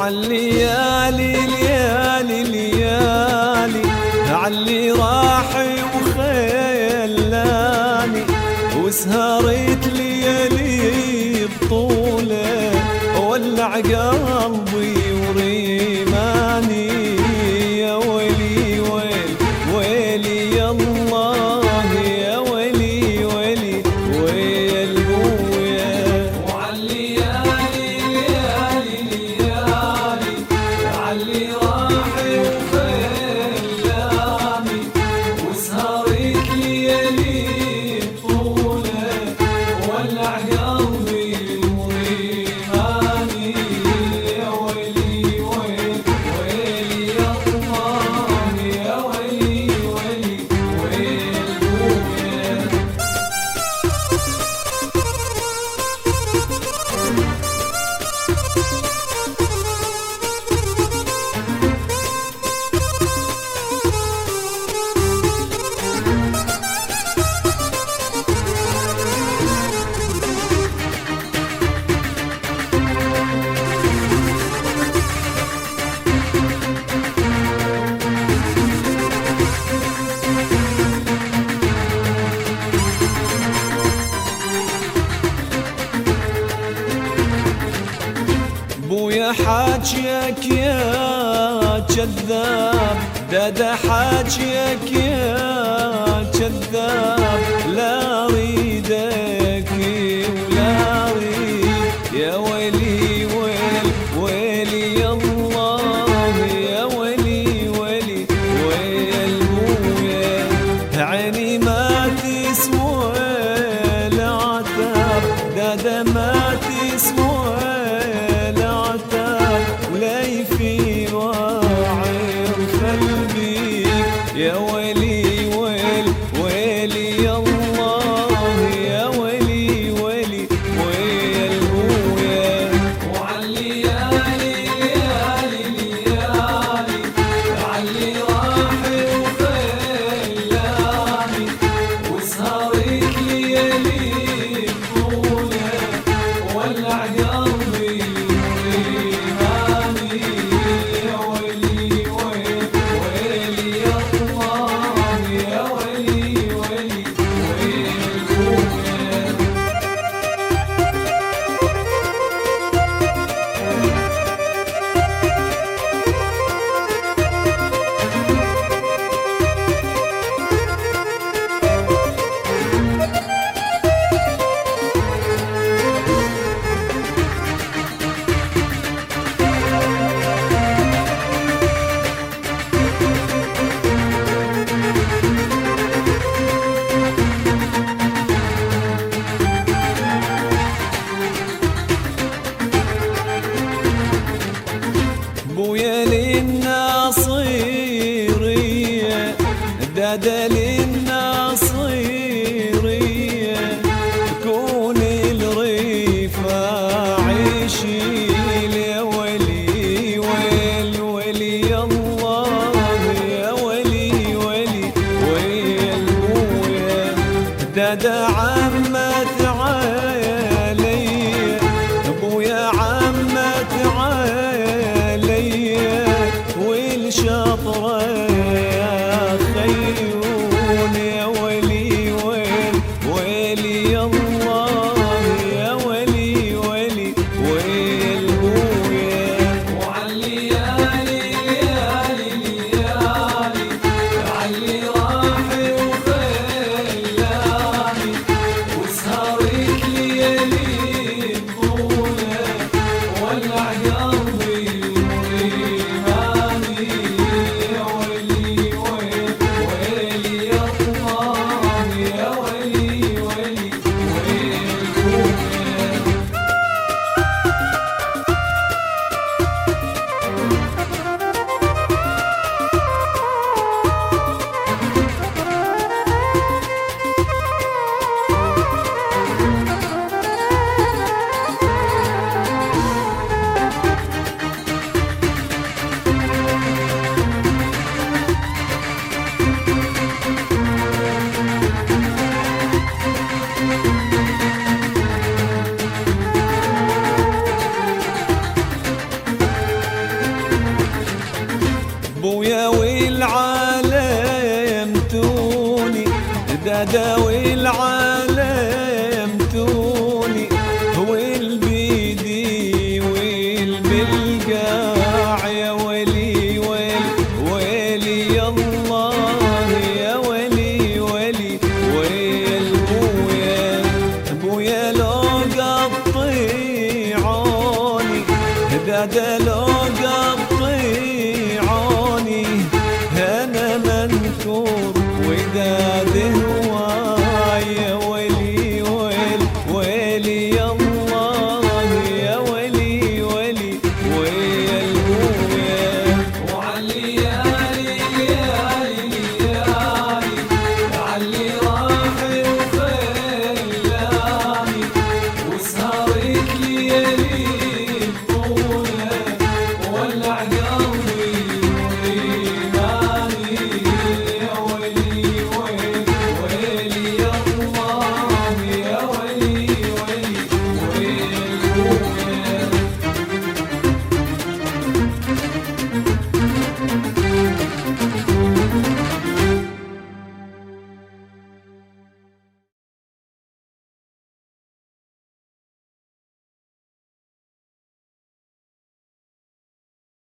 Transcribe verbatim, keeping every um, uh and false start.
وعالليالي ليالي ليالي عاللي راحي وخيلاني وسهرت ليالي بطوله ولع قلبي وريماني يا ويلي ويل ويلي يا الله يا ويلي ويلي ويل بويا وعالليالي ليالي ليالي عاللي راحي وخيلاني وسهرت ليالي بطوله ولع قلبي وريماني يا ويلي ويل ويلي يا الله يا ويلي ويلي ويل بويا بويا حاجيك يا كذاب دادا حاجيك يا كذاب لا اريدك ولا اريد يا ويلي ويل ويلي يا الله يا ويلي ويلي ويل بويا عيني ما تسوى العتاب دادا ما تسوى ولا يفي وعير قلبي يا ويلي ويل ويلي يا الله يا ويلي ويلي ويل بويا وعالليالي ليالي ليالي عاللي راحي وخيلاني وسهرت ليالي بطوله ولع قلبي وريماني يا ويلي ويل ويلي يا الله يا ويلي ويلي ويل بويا بويا للناصيرية دادا للناصيرية كون الرفاعي شيل يا ويلي ويل ويلي يا الله يا ويلي ويلي ويل بويا دادا عمت علي بويا عمت علي والشطرة يا خيون يا ويلي ويل ويلي يا الله يا ويلي ويلي ويل بويا وعالليالي ليالي ليالي عاللي راحي وخيلاني وسهرت ليالي بطوله ولع قلبي وريماني يا ويلي ويل ويلي يا الله يا ويلي ويلي ويل داوي